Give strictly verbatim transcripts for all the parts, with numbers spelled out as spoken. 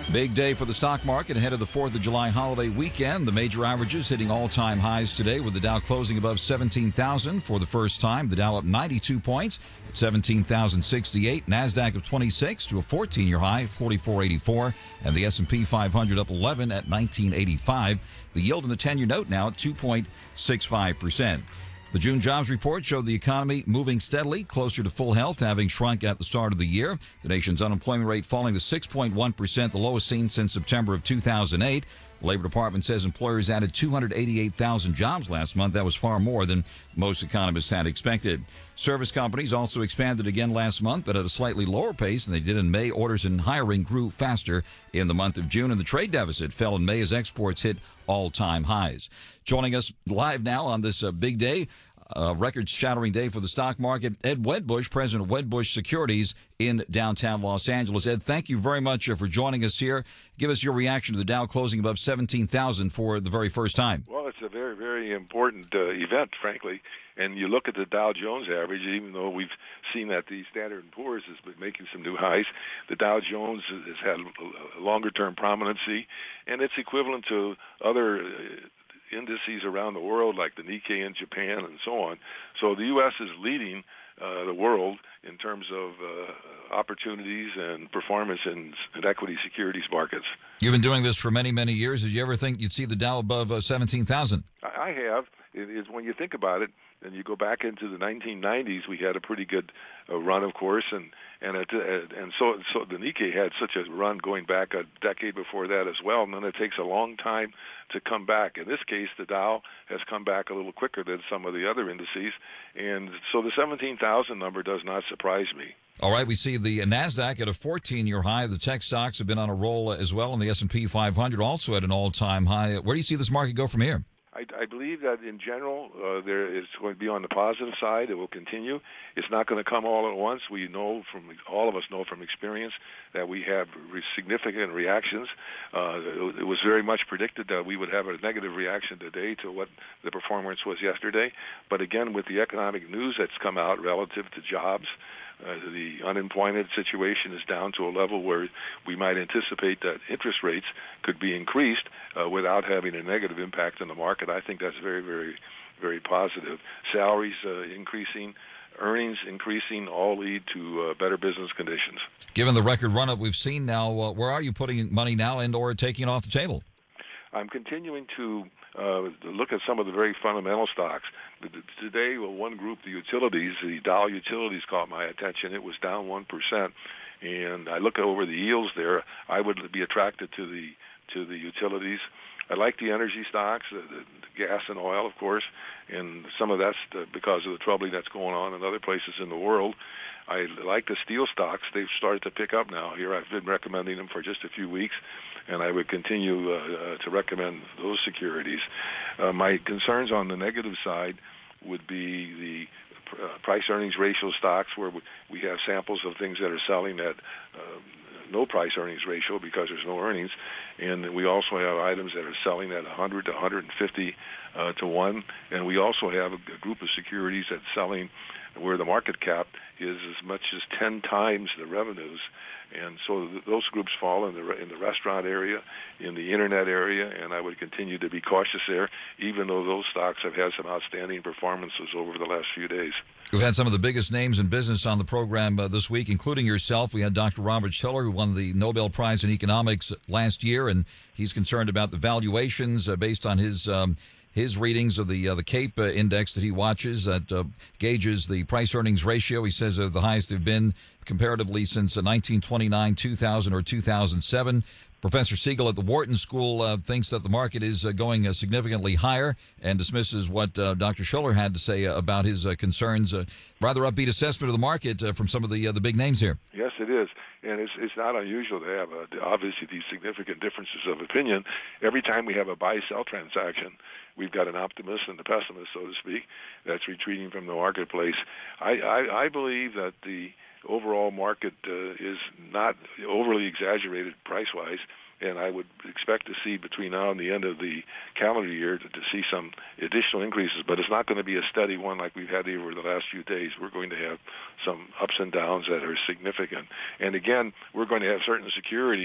Big day for the stock market ahead of the fourth of July holiday weekend. The major averages hitting all-time highs today, with the Dow closing above seventeen thousand for the first time. The Dow up ninety-two points at seventeen thousand sixty-eight. NASDAQ up twenty-six to a fourteen-year high, forty-four eighty-four. And the S and P five hundred up eleven at nineteen eighty-five. The yield in the ten-year note now at two point six five percent. The June jobs report showed the economy moving steadily closer to full health, having shrunk at the start of the year. The nation's unemployment rate falling to six point one percent, the lowest seen since September of two thousand eight. The Labor Department says employers added two hundred eighty-eight thousand jobs last month. That was far more than most economists had expected. Service companies also expanded again last month, but at a slightly lower pace than they did in May. Orders and hiring grew faster in the month of June, and the trade deficit fell in May as exports hit all-time highs. Joining us live now on this uh, big day, a record-shattering day for the stock market, Ed Wedbush, president of Wedbush Securities in downtown Los Angeles. Ed, thank you very much uh, for joining us here. Give us your reaction to the Dow closing above seventeen thousand for the very first time. Well, it's a very, very important uh, event, frankly. And you look at the Dow Jones average, even though we've seen that the Standard and Poor's has been making some new highs, the Dow Jones has had a longer-term prominency, and it's equivalent to other uh, indices around the world like the Nikkei in Japan and so on. So the U S is leading uh, the world in terms of uh, opportunities and performance in, in equity securities markets. You've been doing this for many, many years. Did you ever think you'd see the Dow above uh, seventeen thousand? I have. It is, when you think about it, and you go back into the nineteen nineties, we had a pretty good uh, run, of course, and and it, uh, and so so the Nikkei had such a run going back a decade before that as well, and then it takes a long time to come back. In this case, the Dow has come back a little quicker than some of the other indices, and so the seventeen thousand number does not surprise me. All right, we see the NASDAQ at a fourteen-year high. The tech stocks have been on a roll as well, and the S and P five hundred also at an all-time high. Where do you see this market go from here? I, I believe that in general, uh, there is going to be on the positive side. It will continue. It's not going to come all at once. We know from all of us know from experience that we have re- significant reactions. Uh, it, it was very much predicted that we would have a negative reaction today to what the performance was yesterday. But again, with the economic news that's come out relative to jobs, Uh, the unemployment situation is down to a level where we might anticipate that interest rates could be increased uh, without having a negative impact on the market. I think that's very, very, very positive. Salaries uh, increasing, earnings increasing, all lead to uh, better business conditions. Given the record run-up we've seen now, uh, where are you putting money now and or taking it off the table? I'm continuing to uh, look at some of the very fundamental stocks. Today, well, one group, the utilities, the Dow Utilities caught my attention. It was down one percent, and I look over the yields there. I would be attracted to the to the utilities. I like the energy stocks, the, the gas and oil, of course, and some of that's because of the troubling that's going on in other places in the world. I like the steel stocks. They've started to pick up now. Here I've been recommending them for just a few weeks, and I would continue uh, uh, to recommend those securities. Uh, my concerns on the negative side would be the uh, price-earnings ratio stocks, where we have samples of things that are selling at uh, no price-earnings ratio because there's no earnings, and we also have items that are selling at one hundred to one hundred fifty uh, to one, and we also have a, a group of securities that's selling where the market cap is as much as ten times the revenues. And so th- those groups fall in the re- in the restaurant area, in the internet area, and I would continue to be cautious there, even though those stocks have had some outstanding performances over the last few days. We've had some of the biggest names in business on the program uh, this week, including yourself. We had Doctor Robert Shiller, who won the Nobel Prize in Economics last year, and he's concerned about the valuations uh, based on his um, his readings of the uh, the CAPE uh, index that he watches that uh, gauges the price-earnings ratio. He says they're the highest they've been comparatively since uh, nineteen twenty-nine, two thousand, or two thousand seven. Professor Siegel at the Wharton School uh, thinks that the market is uh, going uh, significantly higher and dismisses what uh, Doctor Shiller had to say uh, about his uh, concerns. Uh, rather upbeat assessment of the market uh, from some of the uh, the big names here. Yes, it is. And it's it's not unusual to have, uh, obviously, these significant differences of opinion. Every time we have a buy-sell transaction, we've got an optimist and a pessimist, so to speak, that's retreating from the marketplace. I, I, I believe that the overall market uh, is not overly exaggerated price-wise, and I would expect to see between now and the end of the calendar year to, to see some additional increases, but it's not going to be a steady one like we've had over the last few days. We're going to have some ups and downs that are significant. And again, we're going to have certain securities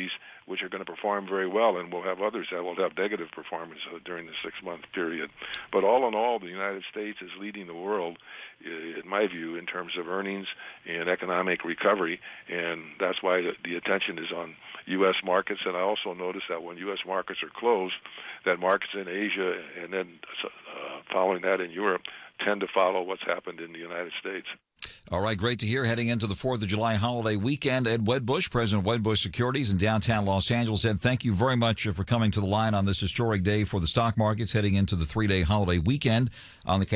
which are going to perform very well, and we'll have others that will have negative performance uh, during the six-month period. But all in all, the United States is leading the world, in my view, in terms of earnings and economic recovery, and that's why the, the attention is on U S markets. And I also noticed that when U S markets are closed, that markets in Asia and then uh, following that in Europe tend to follow what's happened in the United States. All right, great to hear. Heading into the fourth of July holiday weekend, Ed Wedbush, president of Wedbush Securities in downtown Los Angeles. Ed, thank you very much for coming to the line on this historic day for the stock markets heading into the three-day holiday weekend on the